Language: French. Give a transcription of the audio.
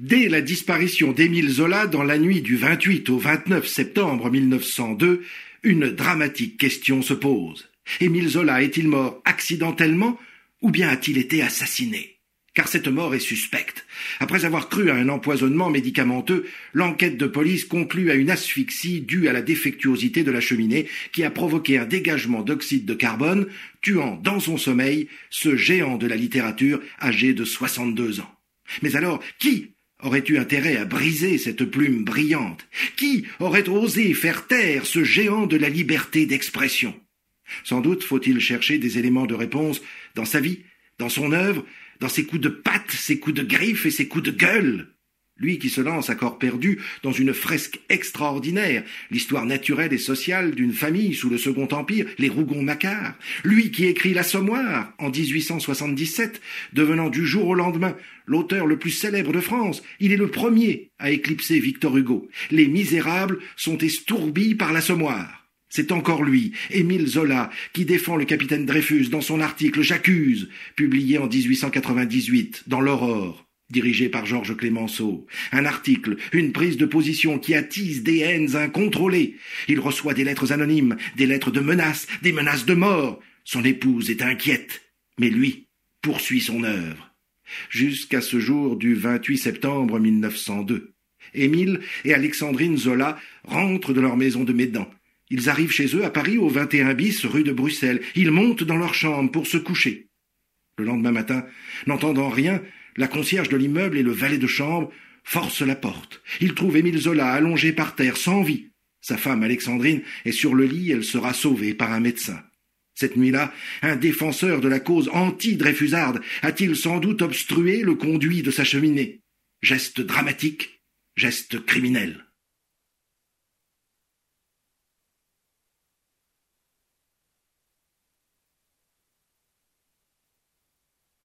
Dès la disparition d'Émile Zola dans la nuit du 28 au 29 septembre 1902, une dramatique question se pose. Émile Zola est-il mort accidentellement ou bien a-t-il été assassiné? Car cette mort est suspecte. Après avoir cru à un empoisonnement médicamenteux, l'enquête de police conclut à une asphyxie due à la défectuosité de la cheminée qui a provoqué un dégagement d'oxyde de carbone, tuant dans son sommeil ce géant de la littérature âgé de 62 ans. Mais alors, qui aurait eu intérêt à briser cette plume brillante? Qui aurait osé faire taire ce géant de la liberté d'expression? Sans doute faut-il chercher des éléments de réponse dans sa vie, dans son œuvre, dans ses coups de patte, ses coups de griffe et ses coups de gueule. Lui qui se lance à corps perdu dans une fresque extraordinaire, l'histoire naturelle et sociale d'une famille sous le Second Empire, les Rougon-Macquart. Lui qui écrit l'Assommoir en 1877, devenant du jour au lendemain l'auteur le plus célèbre de France. Il est le premier à éclipser Victor Hugo. Les Misérables sont estourbis par l'Assommoir. C'est encore lui, Émile Zola, qui défend le capitaine Dreyfus dans son article « J'accuse », publié en 1898 dans l'Aurore, dirigé par Georges Clemenceau. Un article, une prise de position qui attise des haines incontrôlées. Il reçoit des lettres anonymes, des lettres de menaces, des menaces de mort. Son épouse est inquiète, mais lui poursuit son œuvre. Jusqu'à ce jour du 28 septembre 1902. Émile et Alexandrine Zola rentrent de leur maison de Médan. Ils arrivent chez eux à Paris au 21 bis rue de Bruxelles. Ils montent dans leur chambre pour se coucher. Le lendemain matin, n'entendant rien, la concierge de l'immeuble et le valet de chambre forcent la porte. Ils trouvent Émile Zola allongé par terre, sans vie. Sa femme Alexandrine est sur le lit, elle sera sauvée par un médecin. Cette nuit-là, un défenseur de la cause anti-dreyfusarde a-t-il sans doute obstrué le conduit de sa cheminée? Geste dramatique, geste criminel.